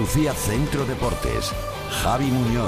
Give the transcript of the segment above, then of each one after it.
Andalucía Centro Deportes. Javi Muñoz.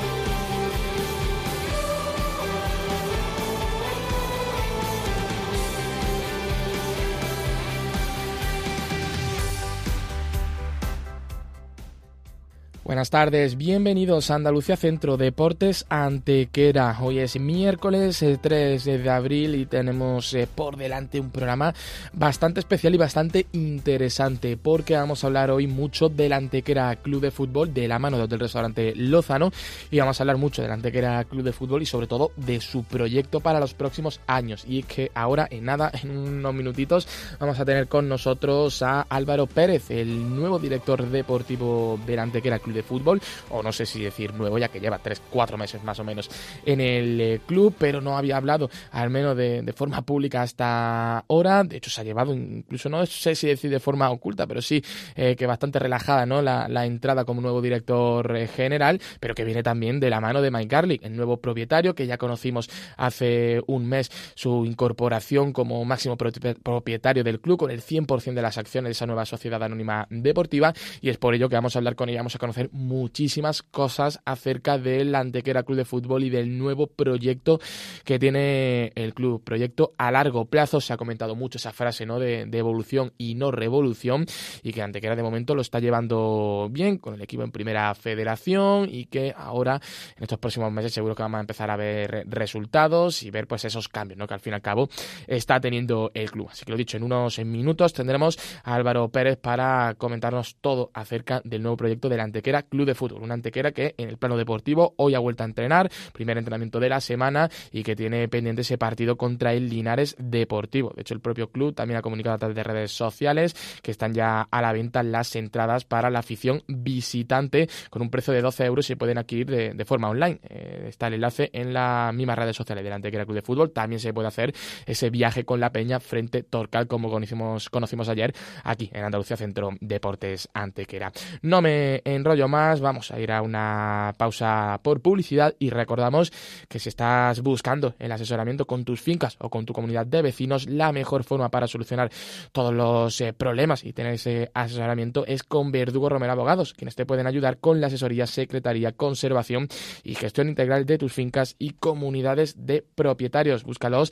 Buenas tardes, bienvenidos a Andalucía Centro Deportes Antequera. Hoy es miércoles 3 de abril y tenemos por delante un programa bastante especial y bastante interesante, porque vamos a hablar hoy mucho del Antequera Club de Fútbol de la mano del restaurante Lozano, y vamos a hablar mucho del Antequera Club de Fútbol y sobre todo de su proyecto para los próximos años. Y es que ahora, en unos minutitos, vamos a tener con nosotros a Álvaro Pérez, el nuevo director deportivo del Antequera Club de Fútbol, o no sé si decir nuevo, ya que lleva 3-4 meses más o menos en el club, pero no había hablado al menos de forma pública hasta ahora. De hecho se ha llevado, incluso no sé si decir de forma oculta, pero sí que bastante relajada, ¿no? la entrada como nuevo director general, pero que viene también de la mano de Mike Garlick, el nuevo propietario, que ya conocimos hace un mes su incorporación como máximo propietario del club, con el 100% de las acciones de esa nueva sociedad anónima deportiva, y es por ello que vamos a hablar con ella, vamos a conocer muchísimas cosas acerca del Antequera Club de Fútbol y del nuevo proyecto que tiene el club, proyecto a largo plazo. Se ha comentado mucho esa frase, ¿no? de evolución y no revolución, y que Antequera de momento lo está llevando bien con el equipo en primera federación, y que ahora en estos próximos meses seguro que vamos a empezar a ver resultados y ver pues esos cambios, ¿no? que al fin y al cabo está teniendo el club. Así que lo dicho, en unos minutos tendremos a Álvaro Pérez para comentarnos todo acerca del nuevo proyecto del Antequera Club de Fútbol, una Antequera que en el plano deportivo hoy ha vuelto a entrenar, primer entrenamiento de la semana, y que tiene pendiente ese partido contra el Linares Deportivo. De hecho, el propio club también ha comunicado a través de redes sociales que están ya a la venta las entradas para la afición visitante con un precio de 12 euros y se pueden adquirir de forma online. Está el enlace en las mismas redes sociales del Antequera Club de Fútbol. También se puede hacer ese viaje con la peña frente Torcal, como conocimos ayer aquí en Andalucía Centro Deportes Antequera. No me enrollo más, vamos a ir a una pausa por publicidad, y recordamos que si estás buscando el asesoramiento con tus fincas o con tu comunidad de vecinos, la mejor forma para solucionar todos los problemas y tener ese asesoramiento es con Verdugo Romero Abogados, quienes te pueden ayudar con la asesoría, secretaría, conservación y gestión integral de tus fincas y comunidades de propietarios. Búscalos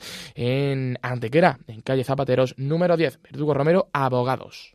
en Antequera, en calle Zapateros número 10, Verdugo Romero Abogados.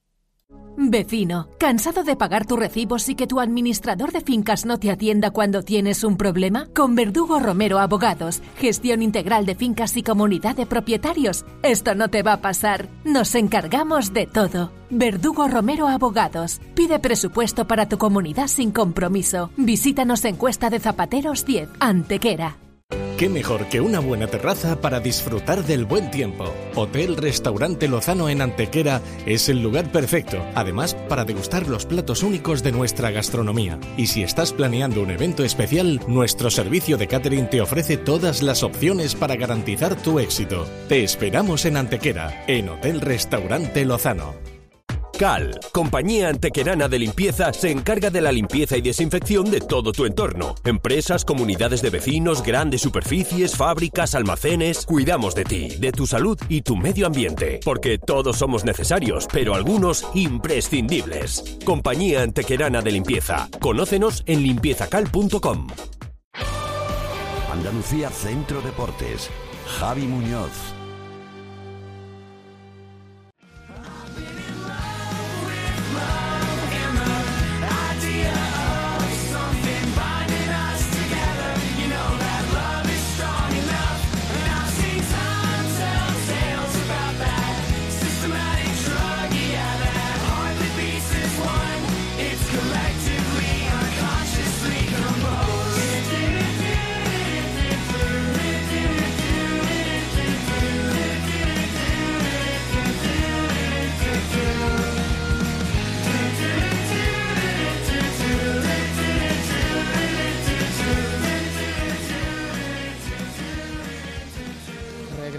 Vecino, ¿cansado de pagar tus recibos y que tu administrador de fincas no te atienda cuando tienes un problema? Con Verdugo Romero Abogados, gestión integral de fincas y comunidad de propietarios. Esto no te va a pasar. Nos encargamos de todo. Verdugo Romero Abogados. Pide presupuesto para tu comunidad sin compromiso. Visítanos en Cuesta de Zapateros 10, Antequera. ¿Qué mejor que una buena terraza para disfrutar del buen tiempo? Hotel Restaurante Lozano en Antequera es el lugar perfecto, además para degustar los platos únicos de nuestra gastronomía. Y si estás planeando un evento especial, nuestro servicio de catering te ofrece todas las opciones para garantizar tu éxito. Te esperamos en Antequera, en Hotel Restaurante Lozano. CAL, compañía antequerana de limpieza, se encarga de la limpieza y desinfección de todo tu entorno. Empresas, comunidades de vecinos, grandes superficies, fábricas, almacenes. Cuidamos de ti, de tu salud y tu medio ambiente. Porque todos somos necesarios, pero algunos imprescindibles. Compañía antequerana de limpieza. Conócenos en limpiezacal.com. Andalucía Centro Deportes. Javi Muñoz.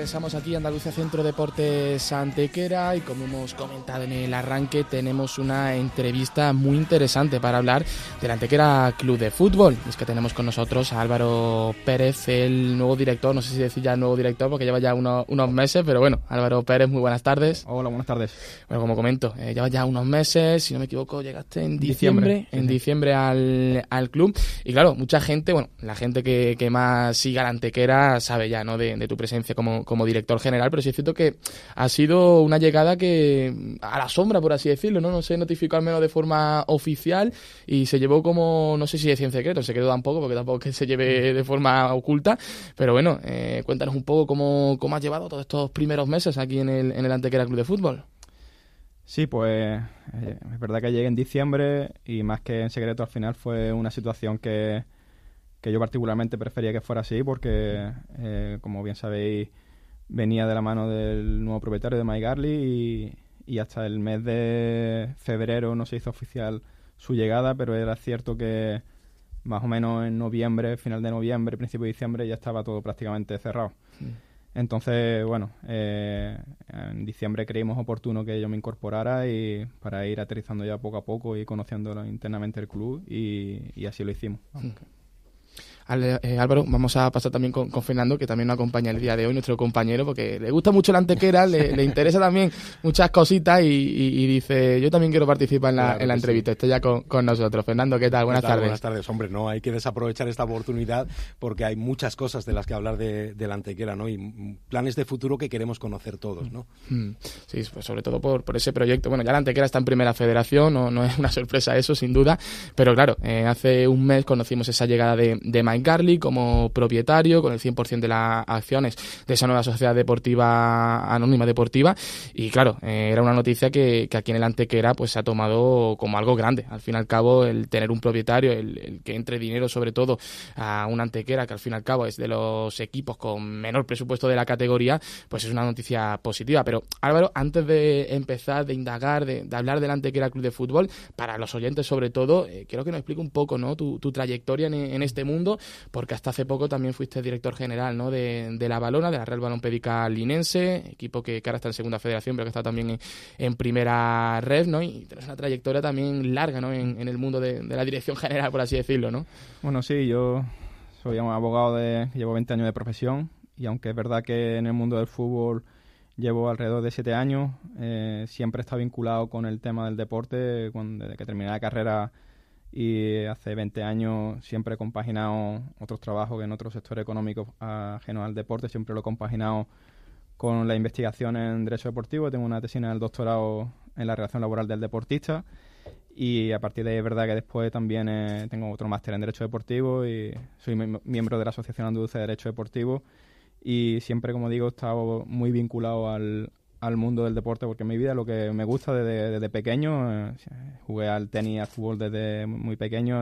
regresamos aquí a Andalucía Centro Deportes Antequera y como hemos comentado en el arranque tenemos una entrevista muy interesante para hablar del Antequera Club de Fútbol. Es que tenemos con nosotros a Álvaro Pérez, el nuevo director, no sé si decir ya el nuevo director porque lleva ya unos meses, pero bueno, Álvaro Pérez, muy buenas tardes. Hola, buenas tardes. Bueno, como comento, llevas ya unos meses, si no me equivoco, llegaste en diciembre, diciembre al club y claro, mucha gente, bueno, la gente que más siga la Antequera sabe ya, ¿no? de tu presencia como director general, pero sí es cierto que ha sido una llegada que a la sombra, por así decirlo, no se notificó al menos de forma oficial y se llevó como, no sé si decir en secreto, se quedó tampoco, porque tampoco es que se lleve de forma oculta, pero bueno, cuéntanos un poco cómo has llevado todos estos primeros meses aquí en el Antequera Club de Fútbol. Sí, pues es verdad que llegué en diciembre y más que en secreto al final fue una situación que yo particularmente prefería que fuera así porque, como bien sabéis, venía de la mano del nuevo propietario de Mike Garley y hasta el mes de febrero no se hizo oficial su llegada, pero era cierto que más o menos en noviembre, final de noviembre, principio de diciembre ya estaba todo prácticamente cerrado. Entonces, bueno, en diciembre creímos oportuno que yo me incorporara y para ir aterrizando ya poco a poco y conociendo internamente el club y así lo hicimos. Álvaro, vamos a pasar también con Fernando, que también nos acompaña el día de hoy, nuestro compañero, porque le gusta mucho la Antequera, le interesa también muchas cositas y dice, yo también quiero participar en la entrevista. Sí. Está ya con nosotros. Fernando, ¿qué tal? Buenas tardes. Buenas tardes. Hombre, no hay que desaprovechar esta oportunidad porque hay muchas cosas de las que hablar de la Antequera, ¿no? Y planes de futuro que queremos conocer todos, ¿no? Sí, pues sobre todo por ese proyecto. Bueno, ya la Antequera está en Primera Federación, no es una sorpresa eso, sin duda, pero claro, hace un mes conocimos esa llegada de Mike Garley como propietario con el 100% de las acciones de esa nueva sociedad deportiva anónima deportiva y claro, era una noticia que aquí en el Antequera pues se ha tomado como algo grande. Al fin y al cabo el tener un propietario, el que entre dinero sobre todo a una Antequera que al fin y al cabo es de los equipos con menor presupuesto de la categoría, pues es una noticia positiva. Pero Álvaro, antes de empezar, de indagar, de hablar del Antequera Club de Fútbol, para los oyentes sobre todo, quiero que nos explique un poco, ¿no? tu trayectoria en este mundo, porque hasta hace poco también fuiste director general, ¿no? de la Valona, de la Real Balompédica Linense, equipo que ahora está en Segunda Federación, pero que está también en Primera Red, ¿no? Y tienes una trayectoria también larga, ¿no? en el mundo de la dirección general, por así decirlo, ¿no? Bueno, sí, yo soy un abogado llevo 20 años de profesión y aunque es verdad que en el mundo del fútbol llevo alrededor de 7 años, siempre he estado vinculado con el tema del deporte, desde que terminé la carrera. Y hace 20 años siempre he compaginado otros trabajos en otros sectores económicos ajenos al deporte, siempre lo he compaginado con la investigación en Derecho Deportivo. Tengo una tesina del doctorado en la relación laboral del deportista y a partir de ahí es verdad que después también tengo otro máster en Derecho Deportivo y soy miembro de la Asociación Andaluza de Derecho Deportivo y siempre, como digo, he estado muy vinculado al mundo del deporte porque en mi vida lo que me gusta desde pequeño, jugué al tenis y al fútbol desde muy pequeño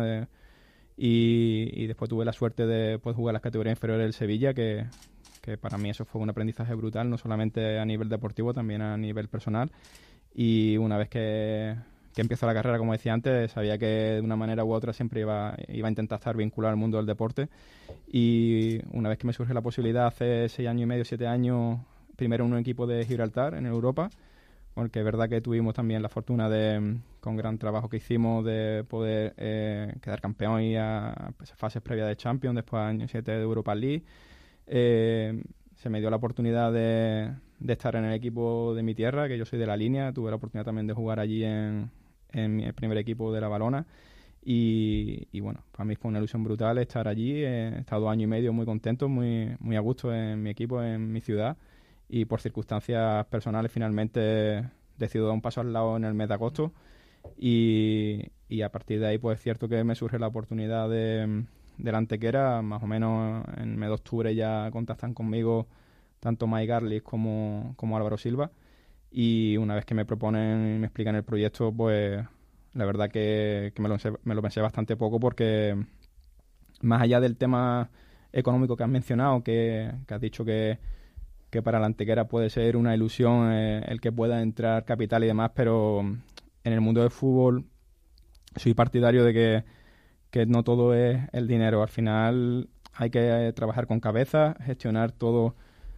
y después tuve la suerte de poder jugar a las categorías inferiores del Sevilla que para mí eso fue un aprendizaje brutal, no solamente a nivel deportivo, también a nivel personal y una vez que empiezo la carrera, como decía antes, sabía que de una manera u otra siempre iba a intentar estar vinculado al mundo del deporte y una vez que me surge la posibilidad hace 6 años y medio, 7 años, primero en un equipo de Gibraltar, en Europa, porque es verdad que tuvimos también la fortuna con gran trabajo que hicimos, de poder quedar campeón y a fases previas de Champions, después año 7 de Europa League. Se me dio la oportunidad de estar en el equipo de mi tierra, que yo soy de La Línea, tuve la oportunidad también de jugar allí en el primer equipo de la Valona. Y bueno, para mí fue una ilusión brutal estar allí. He estado 2 años y medio muy contento, muy a gusto en mi equipo, en mi ciudad. Y por circunstancias personales finalmente decido dar un paso al lado en el mes de agosto y a partir de ahí pues es cierto que me surge la oportunidad de la Antequera. Más o menos en el mes de octubre ya contactan conmigo tanto Mike Garley como Álvaro Silva y una vez que me proponen y me explican el proyecto pues la verdad que me lo pensé bastante poco porque más allá del tema económico que has mencionado, que has dicho que para la Antequera puede ser una ilusión el que pueda entrar capital y demás, pero en el mundo del fútbol soy partidario de que no todo es el dinero. Al final hay que trabajar con cabeza, gestionar todo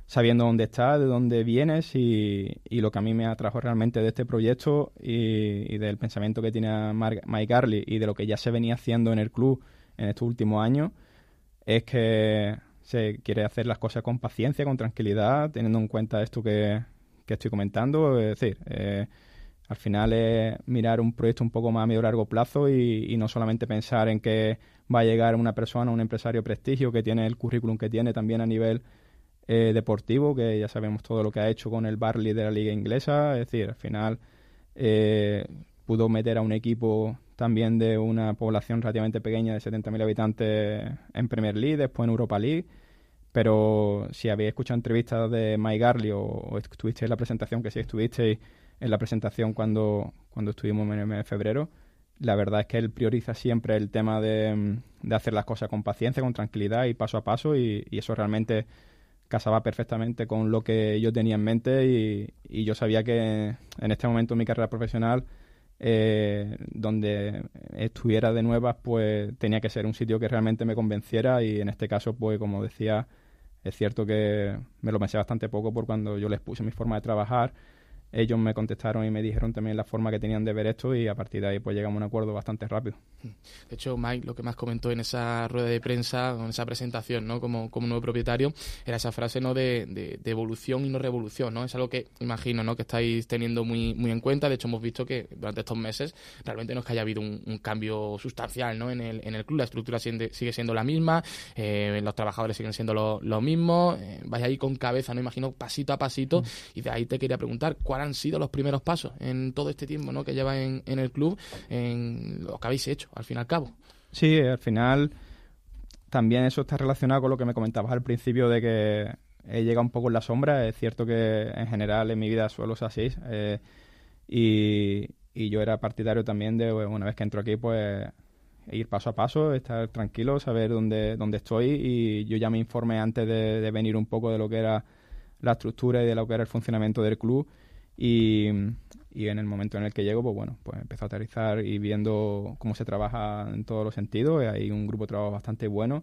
sabiendo dónde estás, de dónde vienes y lo que a mí me atrajo realmente de este proyecto y del pensamiento que tiene Mike Garley y de lo que ya se venía haciendo en el club en estos últimos años es que se quiere hacer las cosas con paciencia, con tranquilidad, teniendo en cuenta esto que estoy comentando. Es decir, al final es mirar un proyecto un poco más a medio largo plazo y no solamente pensar en que va a llegar una persona, un empresario de prestigio que tiene el currículum que tiene también a nivel deportivo, que ya sabemos todo lo que ha hecho con el Burnley de la liga inglesa. Es decir, al final pudo meter a un equipo también de una población relativamente pequeña de 70.000 habitantes en Premier League, después en Europa League. Pero si habéis escuchado entrevistas de Mike Garley o estuvisteis en la presentación, que sí estuvisteis en la presentación cuando estuvimos en el mes de febrero, la verdad es que él prioriza siempre el tema de hacer las cosas con paciencia, con tranquilidad y paso a paso, y eso realmente casaba perfectamente con lo que yo tenía en mente y yo sabía que en este momento de mi carrera profesional, donde estuviera de nuevas, pues tenía que ser un sitio que realmente me convenciera, y en este caso, pues como decía, es cierto que me lo pensé bastante poco por cuando yo les puse mi forma de trabajar. Ellos me contestaron y me dijeron también la forma que tenían de ver esto, y a partir de ahí pues llegamos a un acuerdo bastante rápido. De hecho, Mike, lo que más comentó en esa rueda de prensa, en esa presentación, ¿no? como nuevo propietario, era esa frase, ¿no? de evolución y no revolución, ¿no? Es algo que imagino, ¿no? que estáis teniendo muy en cuenta. De hecho, hemos visto que durante estos meses realmente no es que haya habido un cambio sustancial, ¿no? en el club. La estructura sigue siendo la misma, los trabajadores siguen siendo los mismos. Vais ahí con cabeza, no imagino, pasito a pasito. Y de ahí te quería preguntar, ¿cuáles han sido los primeros pasos en todo este tiempo, ¿no? que lleva en el club, en lo que habéis hecho, al fin y al cabo? Sí, al final también eso está relacionado con lo que me comentabas al principio, de que he llegado un poco en la sombra. Es cierto que en general en mi vida suelo ser así, y yo era partidario también de, una vez que entro aquí, pues ir paso a paso, estar tranquilo, saber dónde estoy, y yo ya me informé antes de venir un poco de lo que era la estructura y de lo que era el funcionamiento del club. Y en el momento en el que llego, pues bueno, pues empezó a aterrizar y viendo cómo se trabaja en todos los sentidos. Hay un grupo de trabajo bastante bueno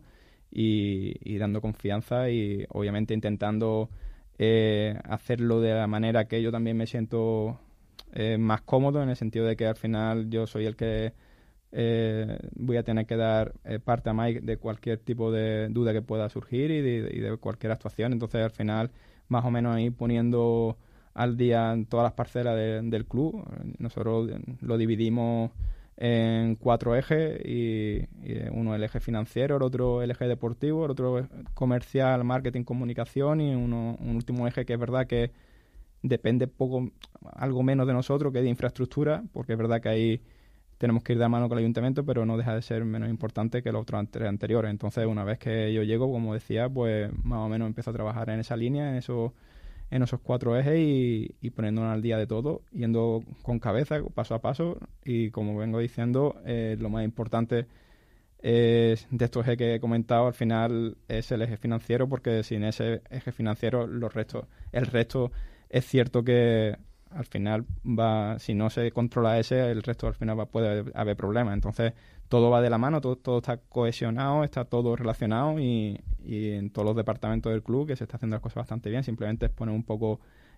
y dando confianza, y obviamente intentando hacerlo de la manera que yo también me siento más cómodo, en el sentido de que al final yo soy el que voy a tener que dar parte a Mike de cualquier tipo de duda que pueda surgir y de cualquier actuación. Entonces, al final, más o menos ahí poniendo al día en todas las parcelas del club. Nosotros lo dividimos en 4 ejes, y uno el eje financiero, el otro el eje deportivo, el otro comercial, marketing, comunicación, y un último eje que es verdad que depende algo menos de nosotros, que es de infraestructura, porque es verdad que ahí tenemos que ir de la mano con el ayuntamiento, pero no deja de ser menos importante que los otros anteriores. Entonces, una vez que yo llego, como decía, pues más o menos empiezo a trabajar en esa línea, en esos 4 ejes, y poniéndonos al día de todo, yendo con cabeza, paso a paso. Y como vengo diciendo, lo más importante de estos ejes que he comentado, al final es el eje financiero, porque sin ese eje financiero el resto es cierto que al final si no se controla el resto al final puede haber problemas. Entonces todo va de la mano, todo está cohesionado, está todo relacionado, y en todos los departamentos del club que se está haciendo las cosas bastante bien. Simplemente es poner un poco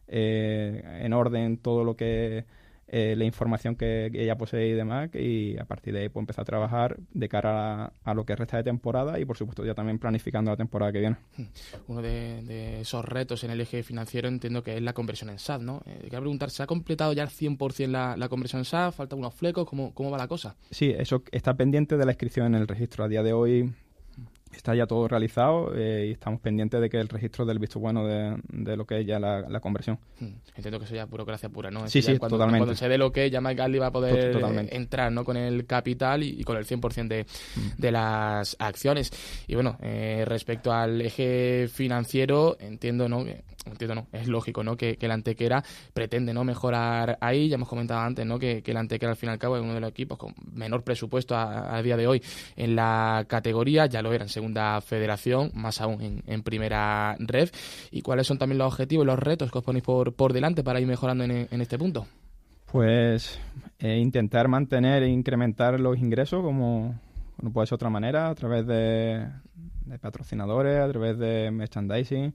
en orden todo lo que la información que ella posee y demás, y a partir de ahí pues empezar a trabajar de cara a lo que resta de temporada, y por supuesto ya también planificando la temporada que viene. Uno de esos retos en el eje financiero entiendo que es la conversión en SAD, ¿no? Quería preguntar, ¿se ha completado ya al 100% la conversión en SAD? ¿Faltan unos flecos? ¿Cómo va la cosa? Sí, eso está pendiente de la inscripción en el registro. A día de hoy está ya todo realizado, y estamos pendientes de que el registro del visto bueno de lo que es ya la conversión. Entiendo que eso ya es burocracia pura, ¿no? Sí, totalmente. Cuando se dé lo que ya Mike Garley va a poder entrar, ¿no? Con el capital y con el 100% de las acciones. Y bueno, respecto al eje financiero, entiendo, es lógico, ¿no? Que el Antequera pretende, ¿no? mejorar ahí. Ya hemos comentado antes, ¿no? que el Antequera al fin y al cabo es uno de los equipos con menor presupuesto a día de hoy en la categoría. Ya lo era en segunda federación, más aún en primera red. ¿Y cuáles son también los objetivos y los retos que os ponéis por delante para ir mejorando en este punto? Pues intentar mantener e incrementar los ingresos, como no puede ser de otra manera, a través de patrocinadores, a través de merchandising,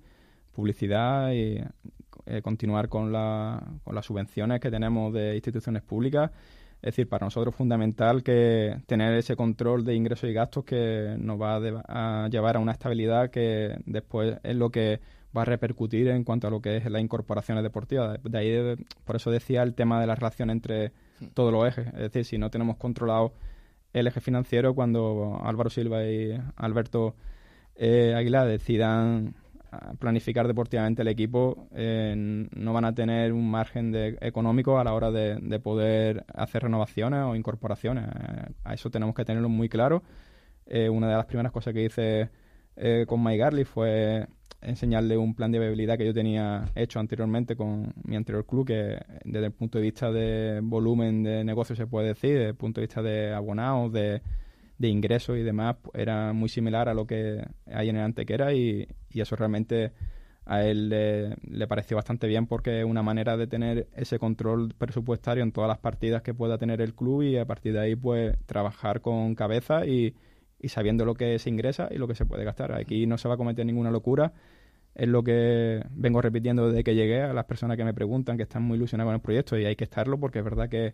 publicidad y continuar con las subvenciones que tenemos de instituciones públicas. Es decir, para nosotros es fundamental que tener ese control de ingresos y gastos que nos va a llevar a una estabilidad que después es lo que va a repercutir en cuanto a lo que es las incorporaciones deportivas. De ahí, por eso decía el tema de la relación entre todos los ejes. Es decir, si no tenemos controlado el eje financiero, cuando Álvaro Silva y Alberto Aguilar decidan planificar deportivamente el equipo, no van a tener un margen económico a la hora de poder hacer renovaciones o incorporaciones. A eso tenemos que tenerlo muy claro. Una de las primeras cosas que hice con Mike Garley fue enseñarle un plan de viabilidad que yo tenía hecho anteriormente con mi anterior club, que desde el punto de vista de volumen de negocio se puede decir, desde el punto de vista de abonados, de ingresos y demás, era muy similar a lo que hay en el Antequera, y eso realmente a él le pareció bastante bien, porque es una manera de tener ese control presupuestario en todas las partidas que pueda tener el club, y a partir de ahí pues trabajar con cabeza y sabiendo lo que se ingresa y lo que se puede gastar. Aquí no se va a cometer ninguna locura. Es lo que vengo repitiendo desde que llegué a las personas que me preguntan, que están muy ilusionadas con el proyecto, y hay que estarlo, porque es verdad que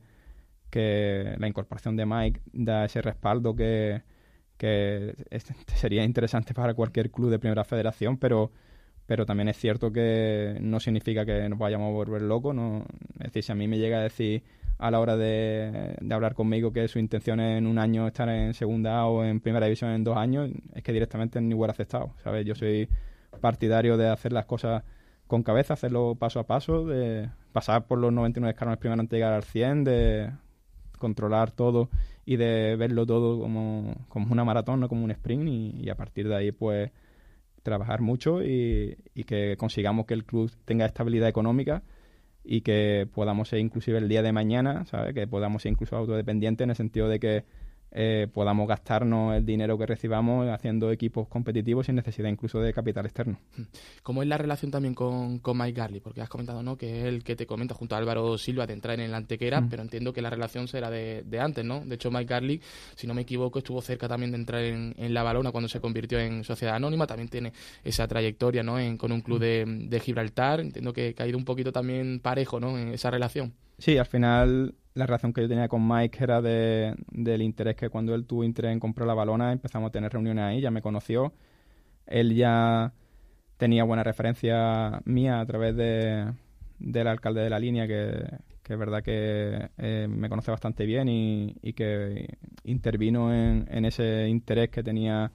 la incorporación de Mike da ese respaldo que sería interesante para cualquier club de primera federación, pero también es cierto que no significa que nos vayamos a volver locos, ¿no? Es decir, si a mí me llega a decir a la hora de hablar conmigo que su intención es en un año estar en segunda o en primera división en 2 años, es que directamente ni hubiera aceptado, ¿sabes? Yo soy partidario de hacer las cosas con cabeza, hacerlo paso a paso, de pasar por los 99 escalones primero antes de llegar al 100, de controlar todo y de verlo todo como una maratón, no como un sprint, y a partir de ahí pues trabajar mucho y que consigamos que el club tenga estabilidad económica y que podamos ser inclusive el día de mañana, ¿sabes? Que podamos ser incluso autodependientes, en el sentido de que podamos gastarnos el dinero que recibamos haciendo equipos competitivos sin necesidad incluso de capital externo. ¿Cómo es la relación también con Mike Garley? Porque has comentado, ¿no?, que es el que te comenta junto a Álvaro Silva de entrar en el Antequera, pero entiendo que la relación será de antes, ¿no? De hecho, Mike Garley, si no me equivoco, estuvo cerca también de entrar en La Valona cuando se convirtió en sociedad anónima. También tiene esa trayectoria, ¿no?, con un club de Gibraltar. Entiendo que ha ido un poquito también parejo, ¿no?, en esa relación. Sí, al final la relación que yo tenía con Mike era del interés, que cuando él tuvo interés en comprar La Valona empezamos a tener reuniones ahí, ya me conoció. Él ya tenía buena referencia mía a través del alcalde de La Línea, que es verdad que me conoce bastante bien y que intervino en ese interés que tenía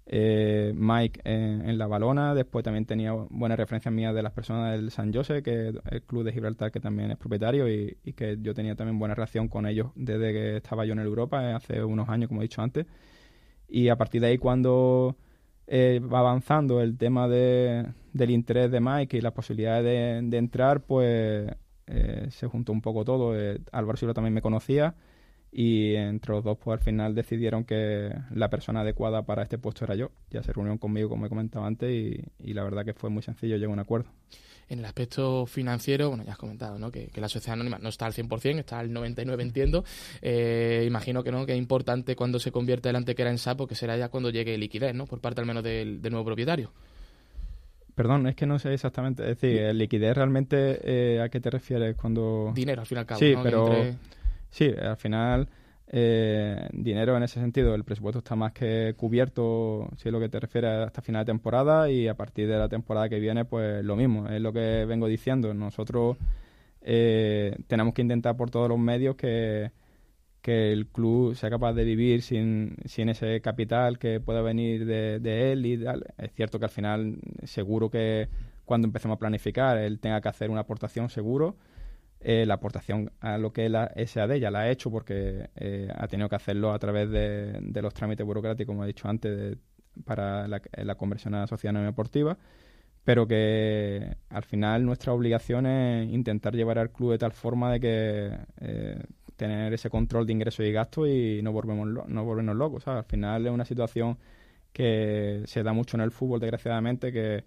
Mike en La Valona. Después también tenía buenas referencias mías de las personas del San Jose, que es el club de Gibraltar, que también es propietario, y que yo tenía también buena relación con ellos desde que estaba yo en Europa, hace unos años, como he dicho antes. Y a partir de ahí, cuando va avanzando el tema del interés de Mike y las posibilidades de entrar, pues se juntó un poco todo. Álvaro Silva también me conocía, y entre los dos pues al final decidieron que la persona adecuada para este puesto era yo. Ya se reunieron conmigo, como he comentado antes, y la verdad que fue muy sencillo llegar a un acuerdo. En el aspecto financiero, bueno, ya has comentado, ¿no?, que la sociedad anónima no está al 100%, está al 99%, entiendo. Imagino que no, que es importante cuando se convierte el Antequera en SAPO, que será ya cuando llegue liquidez, ¿no?, por parte al menos del nuevo propietario. Perdón, es que no sé exactamente. Es decir, el liquidez realmente, ¿a qué te refieres cuando...? Dinero, al fin y al cabo, sí, ¿no? Pero... Sí, al final, dinero en ese sentido, el presupuesto está más que cubierto, si es lo que te refieres, hasta final de temporada, y a partir de la temporada que viene, pues lo mismo, es lo que vengo diciendo. Nosotros tenemos que intentar por todos los medios que el club sea capaz de vivir sin ese capital que pueda venir de él y tal. Es cierto que al final, seguro que cuando empecemos a planificar, él tenga que hacer una aportación, seguro. La aportación a lo que es la SAD ya la ha hecho, porque ha tenido que hacerlo a través de los trámites burocráticos, como he dicho antes, para la conversión a la sociedad anónima deportiva, pero que al final nuestra obligación es intentar llevar al club de tal forma de que tener ese control de ingresos y gastos y no volvernos locos, ¿sabes? Al final es una situación que se da mucho en el fútbol, desgraciadamente, que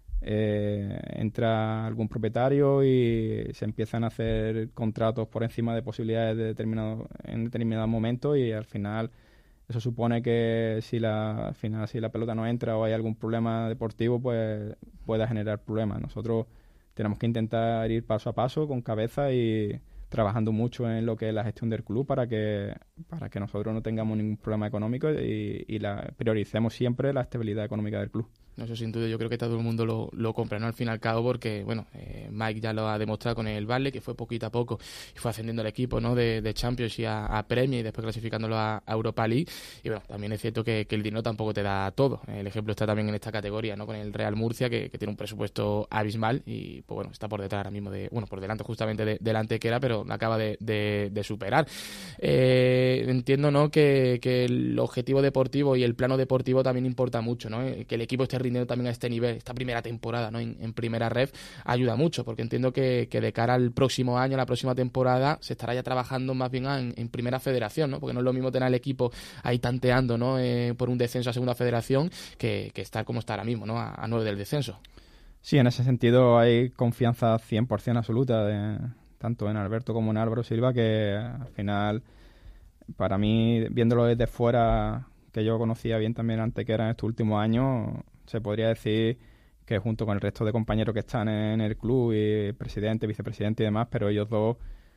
entra algún propietario y se empiezan a hacer contratos por encima de posibilidades en determinados momentos, y al final Eso supone que al final si la pelota no entra o hay algún problema deportivo, pues pueda generar problemas. Nosotros tenemos que intentar ir paso a paso, con cabeza y trabajando mucho en lo que es la gestión del club para que nosotros no tengamos ningún problema económico y prioricemos siempre la estabilidad económica del club. Eso sin duda yo creo que todo el mundo lo compra, ¿no? Al fin y al cabo, porque bueno, Mike ya lo ha demostrado con el Burnley, que fue poquito a poco y fue ascendiendo el equipo, ¿no? de Champions y a Premier y después clasificándolo a Europa League. Y bueno, también es cierto que el dinero tampoco te da todo. El ejemplo está también en esta categoría, ¿no? Con el Real Murcia, que tiene un presupuesto abismal y pues bueno, está por detrás ahora mismo por delante justamente del Antequera, pero la acaba de superar. Entiendo, ¿no? Que el objetivo deportivo y el plano deportivo también importa mucho, ¿no? Que el equipo esté rindiendo también a este nivel, esta primera temporada, ¿no? en primera ref, ayuda mucho, porque entiendo que de cara al próximo año, a la próxima temporada, se estará ya trabajando más bien en primera federación, ¿no? Porque no es lo mismo tener al equipo ahí tanteando, ¿no? Por un descenso a segunda federación que estar como está ahora mismo, ¿no? A 9 del descenso. Sí, en ese sentido hay confianza 100% absoluta, tanto en Alberto como en Álvaro Silva, que al final, para mí, viéndolo desde fuera, que yo conocía bien también Antequera en estos últimos años, se podría decir que junto con el resto de compañeros que están en el club, y presidente, vicepresidente y demás, pero ellos dos,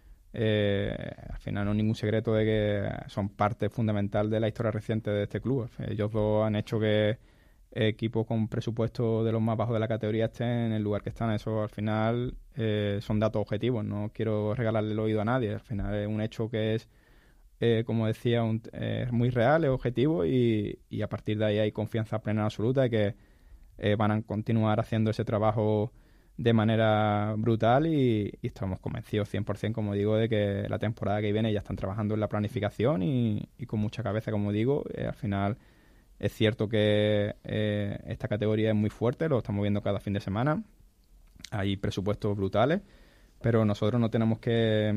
al final no es ningún secreto de que son parte fundamental de la historia reciente de este club. Ellos dos han hecho que equipos con presupuesto de los más bajos de la categoría estén en el lugar que están. Eso al final son datos objetivos, no quiero regalarle el oído a nadie. Al final es un hecho que es, como decía, muy real, es objetivo y a partir de ahí hay confianza plena absoluta de que van a continuar haciendo ese trabajo de manera brutal y estamos convencidos 100%, como digo, de que la temporada que viene ya están trabajando en la planificación y con mucha cabeza, como digo. Al final es cierto que esta categoría es muy fuerte, lo estamos viendo cada fin de semana, hay presupuestos brutales, pero nosotros no tenemos que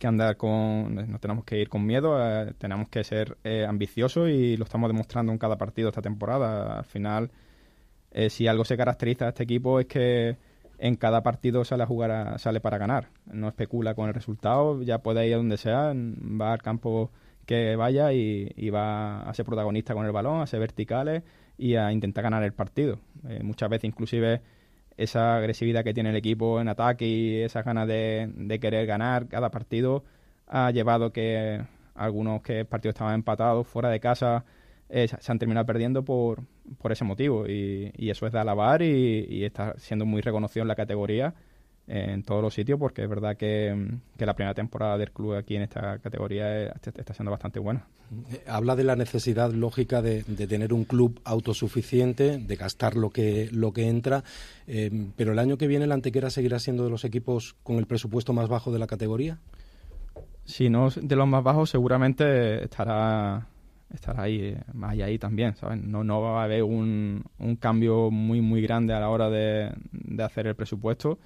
no tenemos que ir con miedo, tenemos que ser ambiciosos y lo estamos demostrando en cada partido esta temporada. Al final, si algo se caracteriza a este equipo es que en cada partido sale para ganar, no especula con el resultado, ya puede ir a donde sea, va al campo que vaya y va a ser protagonista con el balón, a ser verticales y a intentar ganar el partido. Muchas veces inclusive esa agresividad que tiene el equipo en ataque y esas ganas de querer ganar cada partido ha llevado que algunos partidos estaban empatados fuera de casa se han terminado perdiendo por ese motivo y eso es de alabar y está siendo muy reconocido en la categoría en todos los sitios, porque es verdad que la primera temporada del club aquí en esta categoría está siendo bastante buena. Habla de la necesidad lógica de tener un club autosuficiente, de gastar lo que entra, pero el año que viene el Antequera seguirá siendo de los equipos con el presupuesto más bajo de la categoría. Si no de los más bajos, seguramente estará ahí, más ahí también, ¿sabes? No va a haber un cambio muy muy grande a la hora de hacer el presupuesto.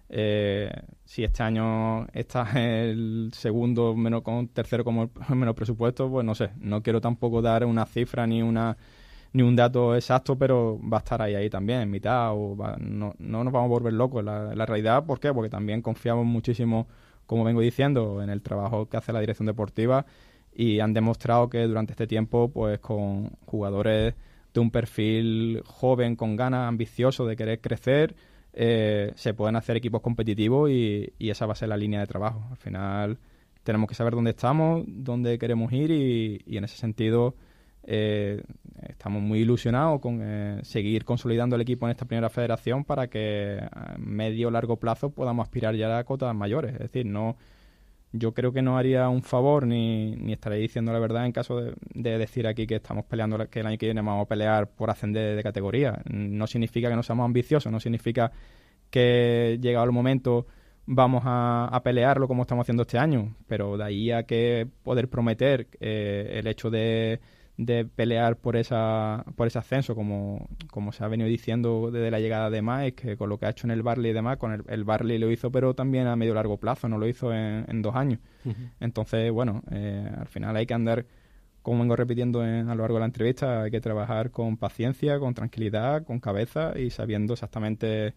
Si este año está el segundo con tercero como menos presupuesto, pues no sé, no quiero tampoco dar una cifra ni un dato exacto, pero va a estar ahí también, en mitad, no nos vamos a volver locos. La realidad, ¿por qué? Porque también confiamos muchísimo, como vengo diciendo, en el trabajo que hace la dirección deportiva y han demostrado que durante este tiempo, pues con jugadores de un perfil joven, con ganas, ambicioso de querer crecer, se pueden hacer equipos competitivos y esa va a ser la línea de trabajo. Al final tenemos que saber dónde estamos, dónde queremos ir y en ese sentido estamos muy ilusionados con seguir consolidando el equipo en esta primera federación para que a medio o largo plazo podamos aspirar ya a cotas mayores. Es decir, yo creo que no haría un favor ni estaré diciendo la verdad en caso de decir aquí que estamos peleando, que el año que viene vamos a pelear por ascender de categoría. No significa que no seamos ambiciosos, no significa que llegado el momento vamos a pelearlo como estamos haciendo este año, pero de ahí a que poder prometer el hecho de pelear por ese ascenso, como se ha venido diciendo desde la llegada de Mike, que con lo que ha hecho en el Burnley y demás, con el Burnley lo hizo, pero también a medio largo plazo, no lo hizo en 2 años. Uh-huh. Entonces, bueno, al final hay que andar, como vengo repitiendo a lo largo de la entrevista, hay que trabajar con paciencia, con tranquilidad, con cabeza y sabiendo exactamente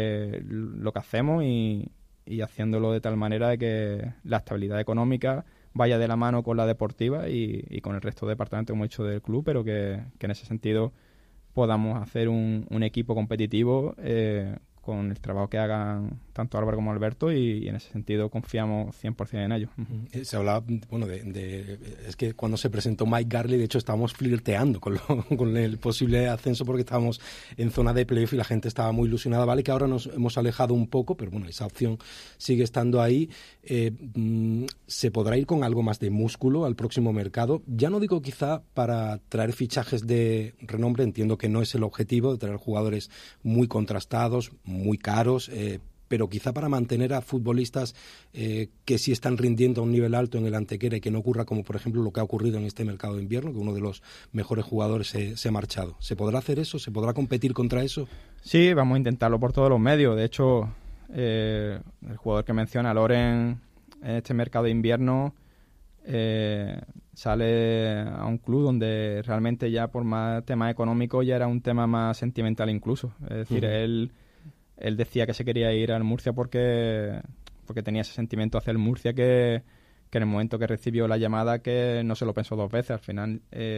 lo que hacemos y haciéndolo de tal manera de que la estabilidad económica vaya de la mano con la deportiva y con el resto de departamentos que hemos hecho del club, pero que en ese sentido podamos hacer un equipo competitivo con el trabajo que hagan tanto Álvaro como Alberto, y en ese sentido confiamos 100% en ellos. Se hablaba, bueno, es que cuando se presentó Mike Garley, de hecho estábamos flirteando con el posible ascenso, porque estábamos en zona de playoff y la gente estaba muy ilusionada. Vale que ahora nos hemos alejado un poco, pero bueno, esa opción sigue estando ahí. ¿Se podrá ir con algo más de músculo al próximo mercado? Ya no digo quizá para traer fichajes de renombre, entiendo que no es el objetivo de traer jugadores muy contrastados, muy caros, pero quizá para mantener a futbolistas que sí están rindiendo a un nivel alto en el Antequera, y que no ocurra como por ejemplo lo que ha ocurrido en este mercado de invierno, que uno de los mejores jugadores se ha marchado. ¿Se podrá hacer eso? ¿Se podrá competir contra eso? Sí, vamos a intentarlo por todos los medios. De hecho, el jugador que menciona, Loren, en este mercado de invierno sale a un club donde realmente ya por más temas económicos ya era un tema más sentimental incluso. Es decir, él decía que se quería ir al Murcia porque tenía ese sentimiento hacia el Murcia, que en el momento que recibió la llamada que no se lo pensó dos veces. Al final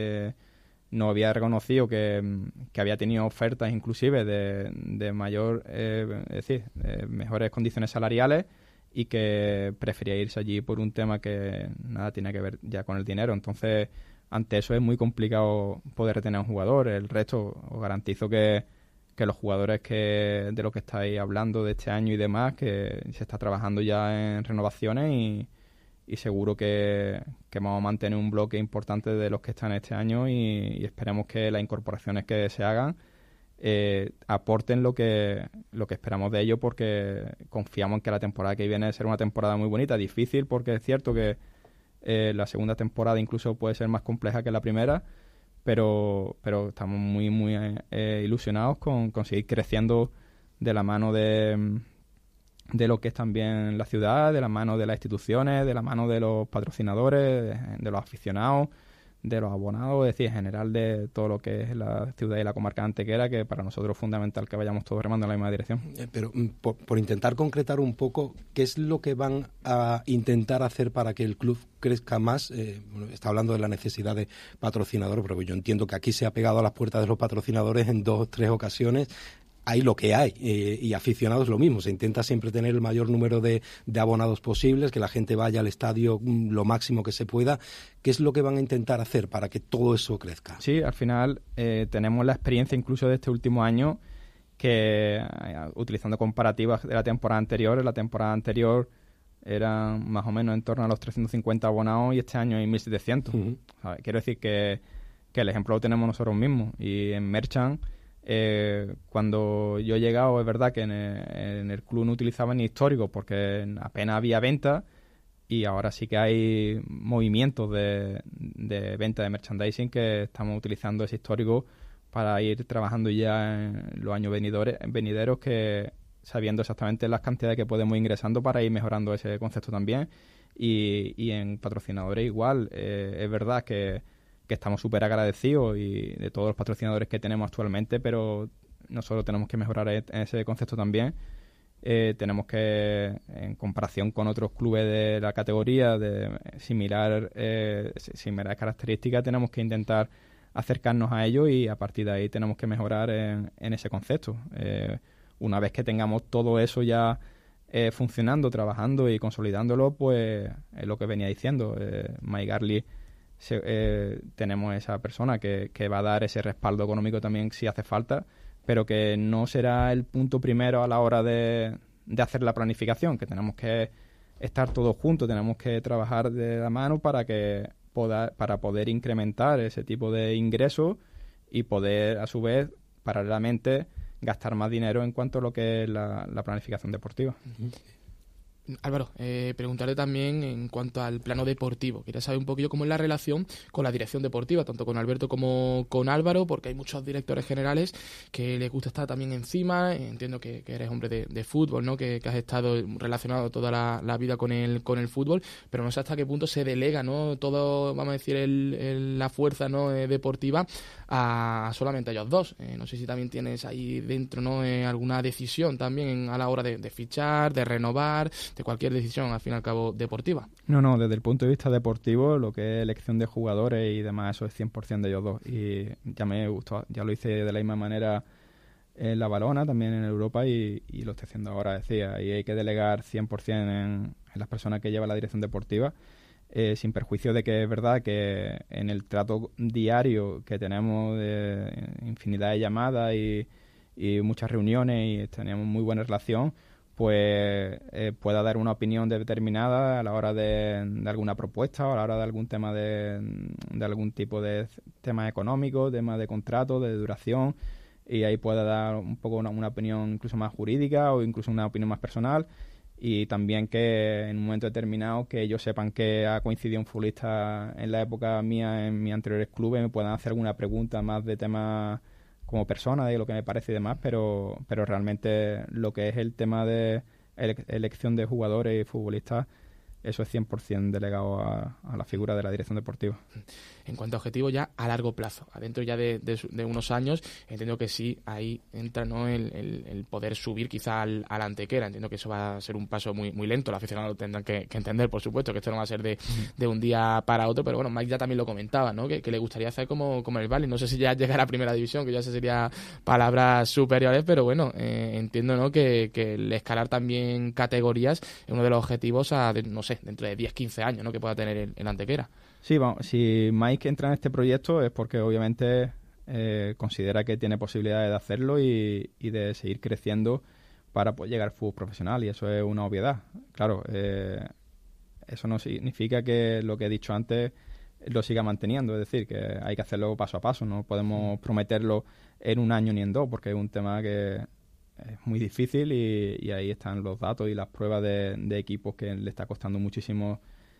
no había reconocido que había tenido ofertas inclusive de mayor, es decir, de mejores condiciones salariales, y que prefería irse allí por un tema que nada tiene que ver ya con el dinero. Entonces, ante eso es muy complicado poder retener a un jugador. El resto, os garantizo que los jugadores de los que estáis hablando de este año y demás, que se está trabajando ya en renovaciones, y seguro que vamos a mantener un bloque importante de los que están este año, y esperemos que las incorporaciones que se hagan aporten lo que esperamos de ellos, porque confiamos en que la temporada que viene será una temporada muy bonita, difícil, porque es cierto que la segunda temporada incluso puede ser más compleja que la primera, pero estamos muy muy ilusionados con seguir creciendo de la mano de lo que es también la ciudad, de la mano de las instituciones, de la mano de los patrocinadores, de los aficionados, de los abonados, es decir, en general de todo lo que es la ciudad y la comarca de Antequera, que para nosotros es fundamental que vayamos todos remando en la misma dirección. Pero por intentar concretar un poco, ¿qué es lo que van a intentar hacer para que el club crezca más? Está hablando de la necesidad de patrocinadores, pero yo entiendo que aquí se ha pegado a las puertas de los patrocinadores en 2 o 3 ocasiones. Hay lo que hay, y aficionados lo mismo. Se intenta siempre tener el mayor número de abonados posibles, que la gente vaya al estadio lo máximo que se pueda. ¿Qué es lo que van a intentar hacer para que todo eso crezca? Sí, al final tenemos la experiencia incluso de este último año, que utilizando comparativas de la temporada anterior eran más o menos en torno a los 350 abonados, y este año hay 1.700. Uh-huh. Quiero decir que el ejemplo lo tenemos nosotros mismos. Y en Merchant, cuando yo he llegado, es verdad que en el club no utilizaban ni históricos porque apenas había venta, y ahora sí que hay movimientos de venta de merchandising, que estamos utilizando ese histórico para ir trabajando ya en los años venideros, que sabiendo exactamente las cantidades que podemos ir ingresando para ir mejorando ese concepto también. Y en patrocinadores igual, es verdad que estamos súper agradecidos y de todos los patrocinadores que tenemos actualmente, pero nosotros tenemos que mejorar en ese concepto también. Tenemos que, en comparación con otros clubes de la categoría de similares características, tenemos que intentar acercarnos a ellos, y a partir de ahí tenemos que mejorar en ese concepto. Una vez que tengamos todo eso ya funcionando, trabajando y consolidándolo, pues es lo que venía diciendo. Mike Garley, tenemos esa persona que va a dar ese respaldo económico también si hace falta, pero que no será el punto primero a la hora de hacer la planificación, que tenemos que estar todos juntos, tenemos que trabajar de la mano para poder incrementar ese tipo de ingresos y poder, a su vez, paralelamente, gastar más dinero en cuanto a lo que es la planificación deportiva. Uh-huh. Álvaro, preguntarle también en cuanto al plano deportivo. Quería saber un poquillo cómo es la relación con la dirección deportiva, tanto con Alberto como con Álvaro, porque hay muchos directores generales que les gusta estar también encima. Entiendo que eres hombre de fútbol, ¿no? Que has estado relacionado toda la vida con el fútbol, pero no sé hasta qué punto se delega, ¿no? Todo, vamos a decir, la fuerza, ¿no? Deportiva a solamente a ellos dos. No sé si también tienes ahí dentro, ¿no? Alguna decisión también a la hora de fichar, de renovar, cualquier decisión, al fin y al cabo, deportiva. No, desde el punto de vista deportivo, lo que es elección de jugadores y demás, eso es 100% de ellos dos. Y ya me gustó, ya lo hice de la misma manera en la Valona, también en Europa, y lo estoy haciendo ahora, decía. Y hay que delegar 100% en las personas que llevan la dirección deportiva, sin perjuicio de que es verdad que en el trato diario que tenemos de infinidad de llamadas y muchas reuniones y tenemos muy buena relación, pues pueda dar una opinión determinada a la hora de alguna propuesta o a la hora de algún tema de algún tipo de tema económico, tema de contrato, de duración, y ahí pueda dar un poco una opinión incluso más jurídica o incluso una opinión más personal. Y también que en un momento determinado que ellos sepan que ha coincidido un futbolista en la época mía en mis anteriores clubes, me puedan hacer alguna pregunta más de temas como persona, de lo que me parece y demás, pero realmente lo que es el tema de elección de jugadores y futbolistas, eso es 100% delegado a la figura de la dirección deportiva. En cuanto a objetivos ya a largo plazo, adentro ya de unos años, entiendo que sí, ahí entra, ¿no?, el poder subir quizá al Antequera. Entiendo que eso va a ser un paso muy, muy lento, los aficionados lo tendrán que entender, por supuesto, que esto no va a ser de un día para otro, pero bueno, Mike ya también lo comentaba, ¿no?, que le gustaría hacer como el Bali, no sé si ya llegar a primera división, que ya se sería palabras superiores, pero bueno, entiendo, ¿no?, que el escalar también categorías es uno de los objetivos no sé, dentro de 10-15 años, ¿no?, que pueda tener el Antequera. Sí, vamos, si Mike entra en este proyecto es porque obviamente considera que tiene posibilidades de hacerlo y de seguir creciendo para poder llegar al fútbol profesional, y eso es una obviedad. Claro, eso no significa que lo que he dicho antes lo siga manteniendo, es decir, que hay que hacerlo paso a paso, no podemos prometerlo en un año ni en dos, porque es un tema que es muy difícil y ahí están los datos y las pruebas de equipos que le está costando muchísimo.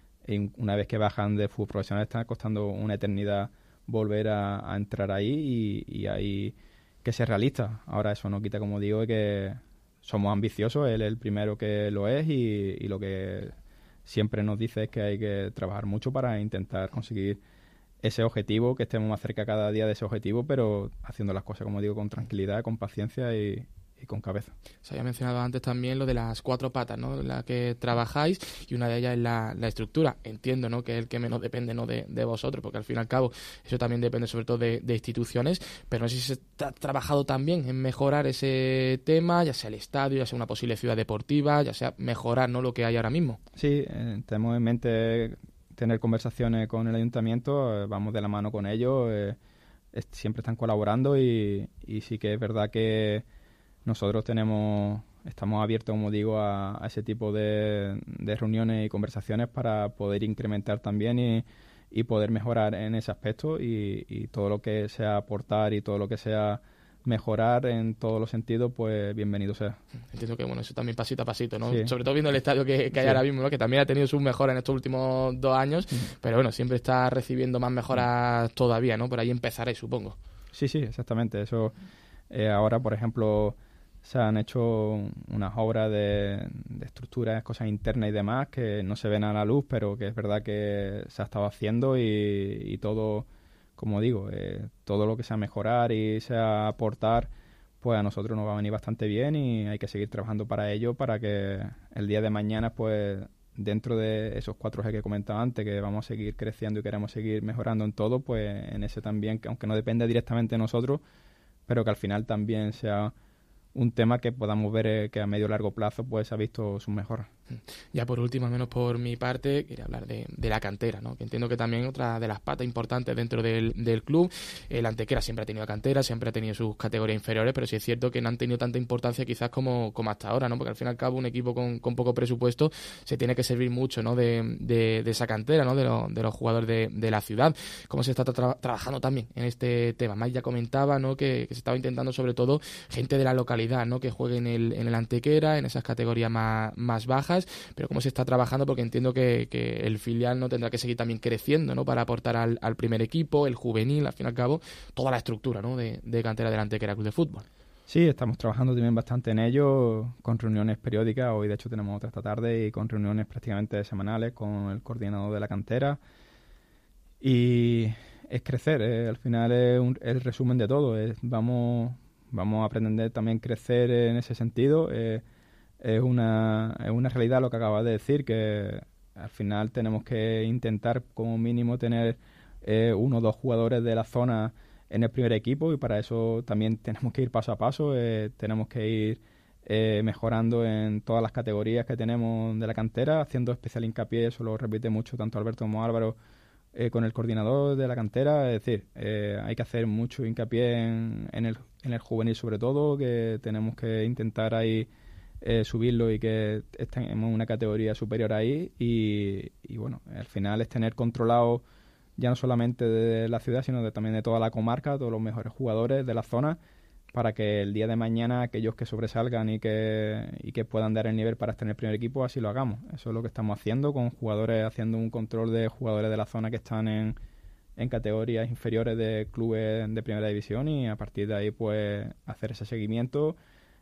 Y una vez que bajan de fútbol profesional está costando una eternidad volver a entrar ahí y ahí que ser realista. Ahora eso no quita, como digo, que somos ambiciosos, él es el primero que lo es y lo que siempre nos dice es que hay que trabajar mucho para intentar conseguir ese objetivo, que estemos más cerca cada día de ese objetivo, pero haciendo las cosas, como digo, con tranquilidad, con paciencia y con cabeza. Se había mencionado antes también lo de las 4 patas, ¿no?, en las que trabajáis, y una de ellas es la estructura. Entiendo, ¿no?, que es el que menos depende, ¿no?, de vosotros, porque al fin y al cabo eso también depende sobre todo de instituciones, pero no sé si se ha trabajado también en mejorar ese tema, ya sea el estadio, ya sea una posible ciudad deportiva, ya sea mejorar, ¿no?, lo que hay ahora mismo. Sí, tenemos en mente tener conversaciones con el ayuntamiento, vamos de la mano con ellos, siempre están colaborando y sí que es verdad que nosotros estamos abiertos, como digo, a ese tipo de reuniones y conversaciones para poder incrementar también y poder mejorar en ese aspecto y todo lo que sea aportar y todo lo que sea mejorar en todos los sentidos, pues bienvenido sea. Entiendo que bueno, eso también pasito a pasito, ¿no? Sí. Sobre todo viendo el estadio que hay ahora mismo, ¿no?, que también ha tenido sus mejoras en estos últimos 2 años, pero bueno, siempre está recibiendo más mejoras todavía, ¿no? Por ahí empezaré, supongo. Sí, exactamente. Eso ahora, por ejemplo, se han hecho unas obras de estructuras, cosas internas y demás que no se ven a la luz, pero que es verdad que se ha estado haciendo y todo, como digo, todo lo que sea mejorar y sea aportar, pues a nosotros nos va a venir bastante bien y hay que seguir trabajando para ello, para que el día de mañana, pues dentro de esos 4 ejes que he comentado antes, que vamos a seguir creciendo y queremos seguir mejorando en todo, pues en ese también, que aunque no depende directamente de nosotros, pero que al final también sea un tema que podamos ver que a medio o largo plazo pues ha visto sus mejoras. Ya por último, al menos por mi parte, quería hablar de la cantera, ¿no?, que entiendo que también otra de las patas importantes dentro del club. El Antequera siempre ha tenido cantera, siempre ha tenido sus categorías inferiores, pero sí es cierto que no han tenido tanta importancia quizás como hasta ahora, ¿no?, porque al fin y al cabo un equipo con poco presupuesto se tiene que servir mucho, ¿no?, de esa cantera, ¿no?, de los jugadores de la ciudad. ¿Cómo se está trabajando también en este tema? Mike ya comentaba, ¿no?, que se estaba intentando sobre todo gente de la localidad, ¿no?, que juegue en el Antequera, en esas categorías más bajas, pero cómo se está trabajando, porque entiendo que el filial no tendrá que seguir también creciendo, ¿no?, para aportar al primer equipo, el juvenil, al fin y al cabo, toda la estructura, ¿no?, de cantera del Antequera Club de Fútbol. Sí, estamos trabajando también bastante en ello, con reuniones periódicas. Hoy de hecho tenemos otra esta tarde y con reuniones prácticamente semanales con el coordinador de la cantera. Y es crecer, al final es el resumen de todo. Vamos a pretender también crecer en ese sentido. es una realidad lo que acabas de decir, que al final tenemos que intentar como mínimo tener 1 o 2 jugadores de la zona en el primer equipo, y para eso también tenemos que ir paso a paso, tenemos que ir mejorando en todas las categorías que tenemos de la cantera, haciendo especial hincapié, eso lo repite mucho tanto Alberto como Álvaro, con el coordinador de la cantera. Es decir, hay que hacer mucho hincapié en el juvenil, sobre todo, que tenemos que intentar ahí subirlo y que estemos en una categoría superior ahí, y bueno, al final es tener controlado ya no solamente de la ciudad, sino también de toda la comarca, todos los mejores jugadores de la zona, para que el día de mañana aquellos que sobresalgan y que puedan dar el nivel para estar en el primer equipo, así lo hagamos. Eso es lo que estamos haciendo, con jugadores, haciendo un control de jugadores de la zona que están en categorías inferiores de clubes de primera división, y a partir de ahí pues hacer ese seguimiento,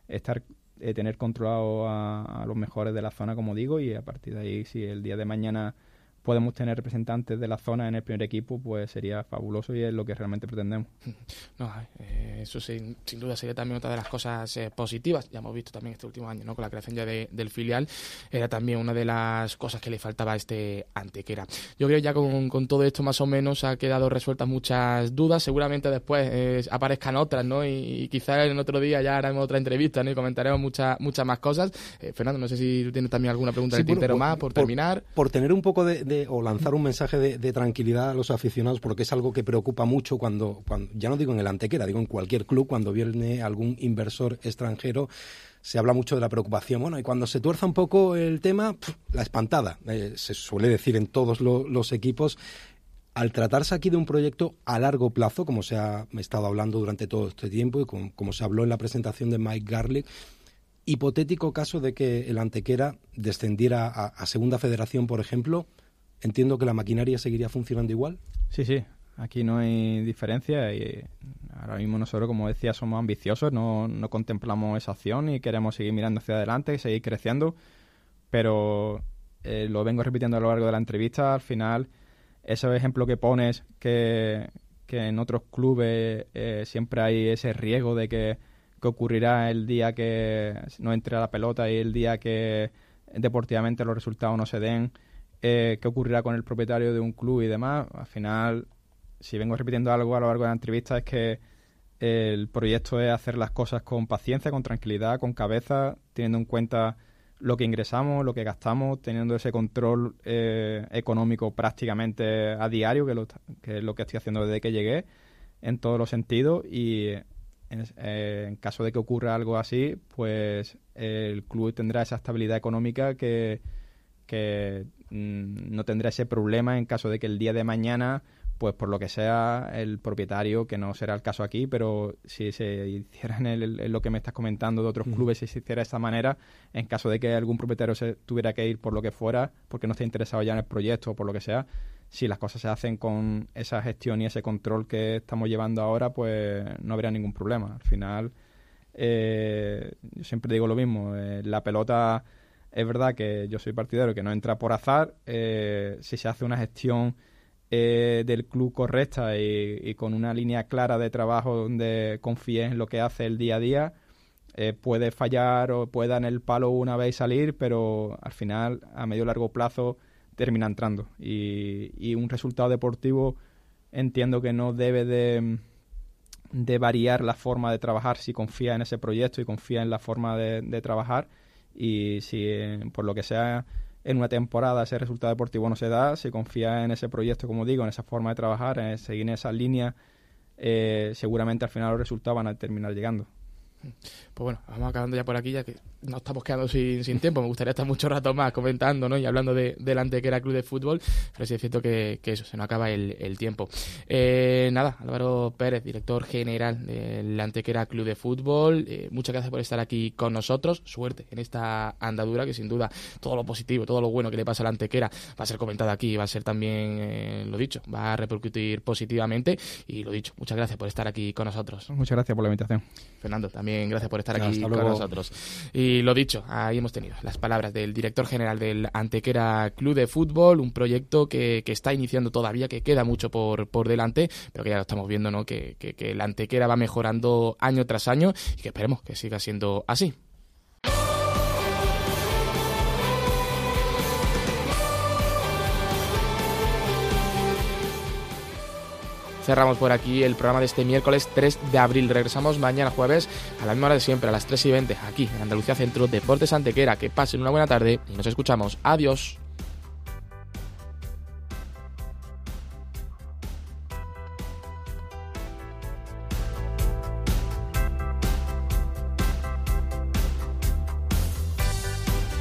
tener controlado a los mejores de la zona, como digo, y a partir de ahí, si el día de mañana podemos tener representantes de la zona en el primer equipo, pues sería fabuloso, y es lo que realmente pretendemos. No, eso sin duda sería también otra de las cosas positivas. Ya hemos visto también este último año, ¿no? Con la creación ya del filial, era también una de las cosas que le faltaba a este Antequera. Yo creo ya con todo esto más o menos ha quedado resueltas muchas dudas. Seguramente después aparezcan otras, ¿no? Y quizás en otro día ya haremos otra entrevista, ¿no? Y comentaremos muchas más cosas. Fernando, no sé si tú tienes también alguna pregunta del tintero más, por terminar. Por tener un poco o lanzar un mensaje de tranquilidad a los aficionados, porque es algo que preocupa mucho cuando ya no digo en el Antequera, digo en cualquier club, cuando viene algún inversor extranjero, se habla mucho de la preocupación. Bueno, y cuando se tuerza un poco el tema, la espantada, se suele decir en todos los equipos. Al tratarse aquí de un proyecto a largo plazo, como se ha estado hablando durante todo este tiempo y como se habló en la presentación de Mike Garlick, hipotético caso de que el Antequera descendiera a Segunda Federación, por ejemplo, entiendo que la maquinaria seguiría funcionando igual. Sí, aquí no hay diferencia, y ahora mismo nosotros, como decía, somos ambiciosos, no contemplamos esa opción y queremos seguir mirando hacia adelante, seguir creciendo, pero lo vengo repitiendo a lo largo de la entrevista. Al final, ese ejemplo que pones, que en otros clubes siempre hay ese riesgo de que ocurrirá el día que no entre la pelota y el día que deportivamente los resultados no se den, qué ocurrirá con el propietario de un club y demás. Al final, si vengo repitiendo algo a lo largo de la entrevista, es que el proyecto es hacer las cosas con paciencia, con tranquilidad, con cabeza, teniendo en cuenta lo que ingresamos, lo que gastamos, teniendo ese control económico prácticamente a diario, que es lo que estoy haciendo desde que llegué, en todos los sentidos. Y en caso de que ocurra algo así, pues el club tendrá esa estabilidad económica que no tendrá ese problema en caso de que el día de mañana, pues por lo que sea, el propietario, que no será el caso aquí, pero si se hiciera en lo que me estás comentando de otros clubes, si se hiciera de esta manera, en caso de que algún propietario se tuviera que ir por lo que fuera, porque no esté interesado ya en el proyecto o por lo que sea, si las cosas se hacen con esa gestión y ese control que estamos llevando ahora, pues no habría ningún problema. Al final, yo siempre digo lo mismo, la pelota... Es verdad que yo soy partidario que no entra por azar. Si se hace una gestión del club correcta y con una línea clara de trabajo donde confíes en lo que hace el día a día, puede fallar o puede dar en el palo una vez y salir, pero al final, a medio y largo plazo, termina entrando. Y un resultado deportivo entiendo que no debe de variar la forma de trabajar si confía en ese proyecto y confía en la forma de trabajar. Y si por lo que sea en una temporada ese resultado deportivo no se da, si confía en ese proyecto, como digo, en esa forma de trabajar, en seguir en esa línea, seguramente al final los resultados van a terminar llegando. Pues bueno, vamos acabando ya por aquí, ya que nos estamos quedando sin tiempo. Me gustaría estar mucho rato más comentando, ¿no? Y hablando del Antequera Club de Fútbol, pero sí es cierto que eso, se nos acaba el tiempo. Nada, Álvaro Pérez, director general del Antequera Club de Fútbol, muchas gracias por estar aquí con nosotros. Suerte en esta andadura, que sin duda todo lo positivo, todo lo bueno que le pasa al Antequera va a ser comentado aquí, va a ser también, lo dicho, va a repercutir positivamente. Y lo dicho, muchas gracias por estar aquí con nosotros. Muchas gracias por la invitación. Fernando, también gracias por estar aquí con nosotros. Y lo dicho, ahí hemos tenido las palabras del director general del Antequera Club de Fútbol, un proyecto que está iniciando todavía, que queda mucho por delante, pero que ya lo estamos viendo, ¿no? Que el Antequera va mejorando año tras año y que esperemos que siga siendo así. cerramos por aquí el programa de este miércoles 3 de abril. Regresamos mañana jueves a la misma hora de siempre, a las 3:20, aquí en Andalucía Centro Deportes Antequera. Que pasen una buena tarde y nos escuchamos. Adiós.